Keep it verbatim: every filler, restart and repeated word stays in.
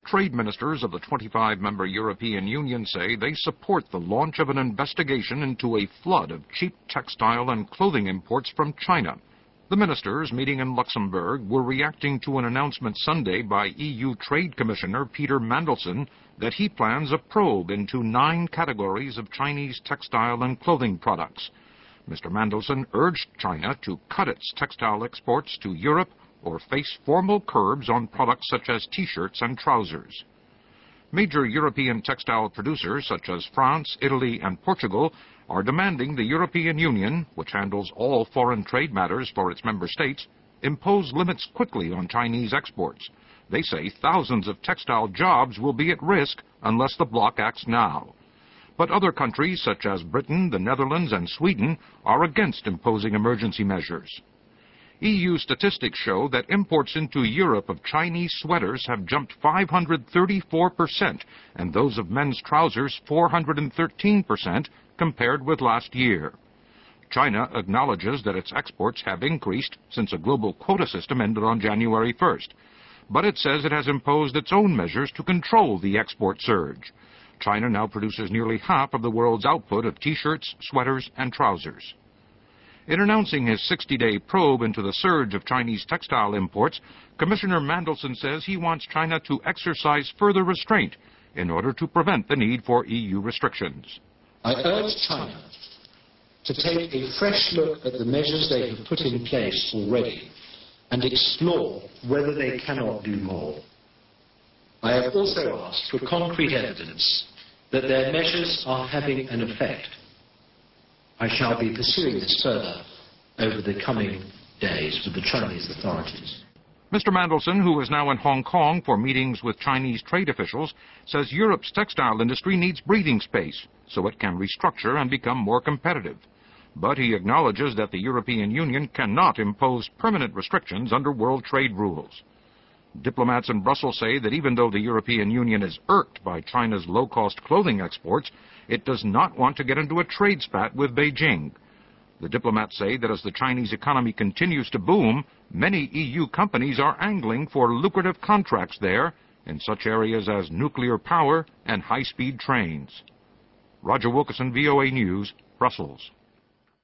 Trade ministers of the twenty-five member European Union say they support the launch of an investigation into a flood of cheap textile and clothing imports from China. The ministers, meeting in Luxembourg, were reacting to an announcement Sunday by E U Trade Commissioner Peter Mandelson that he plans a probe into nine categories of Chinese textile and clothing products. Mister Mandelson urged China to cut its textile exports to Europe or face formal curbs on products such as T-shirts and trousers. Major European textile producers such as France, Italy, and Portugal are demanding the European Union, which handles all foreign trade matters for its member states, impose limits quickly on Chinese exports. They say thousands of textile jobs will be at risk unless the bloc acts now. But other countries such as Britain, the Netherlands, and Sweden are against imposing emergency measures. E U statistics show that imports into Europe of Chinese sweaters have jumped five hundred thirty-four percent, and those of men's trousers four hundred thirteen percent compared with last year. China acknowledges that its exports have increased since a global quota system ended on January first, but it says it has imposed its own measures to control the export surge. China now produces nearly half of the world's output of T-shirts, sweaters, and trousers. In announcing his sixty-day probe into the surge of Chinese textile imports, Commissioner Mandelson says he wants China to exercise further restraint in order to prevent the need for E U restrictions. I urge China to take a fresh look at the measures they have put in place already and explore whether they cannot do more. I have also asked for concrete evidence that their measures are having an effect. I shall be pursuing this further over the coming days with the Chinese authorities. Mister Mandelson, who is now in Hong Kong for meetings with Chinese trade officials, says Europe's textile industry needs breathing space so it can restructure and become more competitive. But he acknowledges that the European Union cannot impose permanent restrictions under world trade rules. Diplomats in Brussels say that even though the European Union is irked by China's low-cost clothing exports, it does not want to get into a trade spat with Beijing. The diplomats say that as the Chinese economy continues to boom, many E U companies are angling for lucrative contracts there in such areas as nuclear power and high-speed trains. Roger Wilkerson, V O A News, Brussels.